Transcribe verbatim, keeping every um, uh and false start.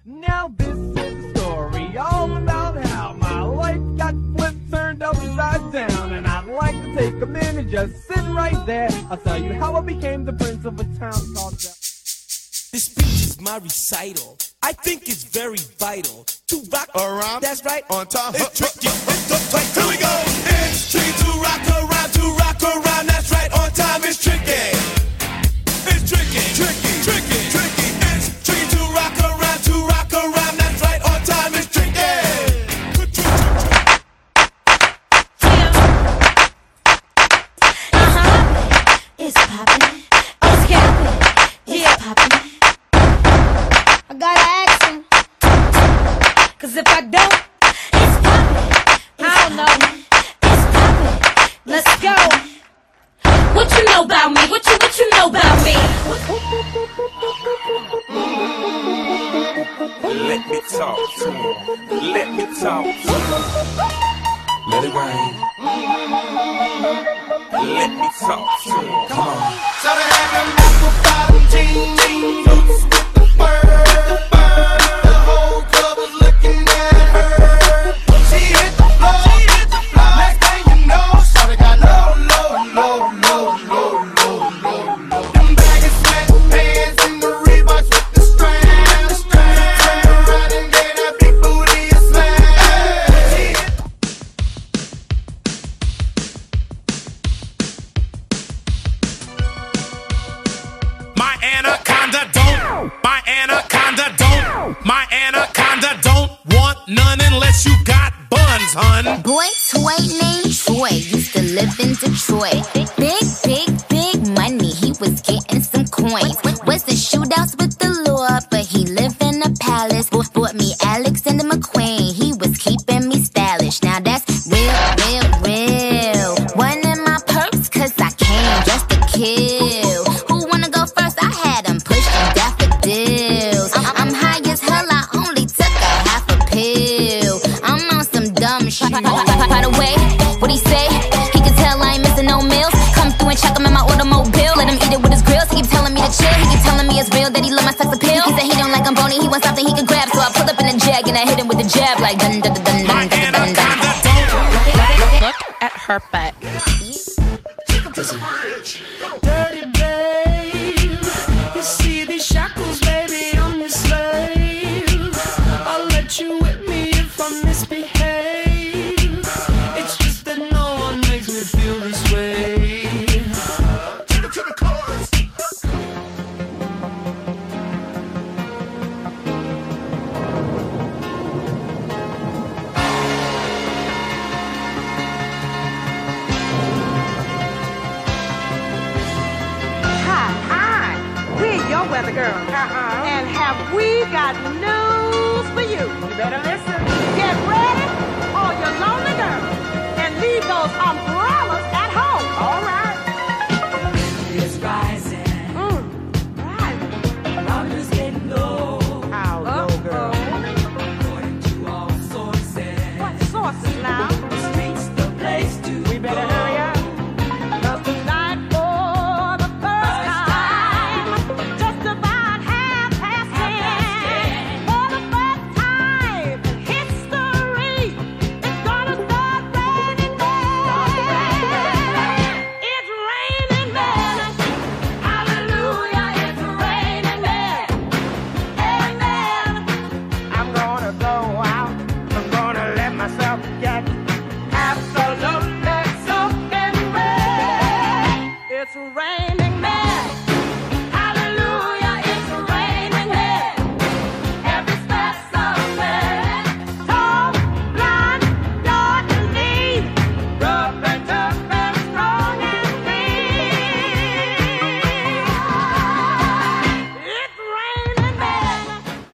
Now this is the story all about how my life got flipped, turned upside down. And I'd like to take a minute, just sit right there. I'll tell you how I became the prince of a town called Bel. This speech is my recital. I think it's very vital to rock around. That's right, on time. It's tricky. It's the play. Here we go. It's tricky to rock around, to rock around. That's right, on time. It's tricky. It's tricky, tricky, tricky, tricky. It's tricky to rock around, to rock around. That's right, on time. It's tricky. Uh huh. It's poppin'. It's capping. It's poppin'. I gotta ask him, cause if I don't, it's poppin'. I don't know. It's poppin'. Let's go. What you know about me? What you, what you know about me? Let me talk to him. Let me talk to him. Let it rain. Let me talk to him. Come on. So they have them apple bottom jeans, boots with the bird, bird. The whole club was looking at her. She hit the floor, she hit the floor. Next thing you know, shawty got low, low, low, low, low, low, low, low. Them baggy sweatpants and the Reeboks with the strand, the strand. Turn around and get that big booty a slam. She hit My anaconda don't, my anaconda don't, my anaconda don't want none unless you got buns, hun. Boy toy named Troy used to live in Detroit. Big, big, big money, he was getting some coins. Was in shootouts with the law, but he lived in a palace. Bought, bought me Alexander McQueen, he was keeping me stylish. Now that's real, real, real. One in my purse, cause I came just to kill. Who wanna go first? I had them pushing daffodils. I'm high as hell, I only took a half a pill. I'm on some dumb shit. By the way, what he say? He can tell I ain't missing no meals. Come through and check him in my automobile. Let him eat it with his grills. He keep telling me to chill. He keep telling me it's real that he love my sex appeal. He said he don't like I'm bony. He wants something he can grab. So I pull up in a jag and I hit him with the jab like dun dun dun dun dun dun dun dun. Look at her butt. Dirty babe, you see these shackles, baby, I'm your slave. I'll let you whip me if I misbehave. It's just that no one makes me feel this way. Take it to the chorus. Hi, hi. We're your weather girl. Uh-huh. And have we got news for you? You better listen. Get ready, all your lonely girls, and leave those umbrellas at home. All right. It's rising, Mm. Right. numbers getting low. How low, girl? According to all sources, What sources now? the streets the place to We better go. hurry up. 'Cause tonight, for the first time, just about half past ten, for the first time in history, it's gonna start raining men. It's raining men. Hallelujah, it's raining men. Amen. I'm gonna go out. I'm gonna let myself get absolutely soaking wet. It's rain.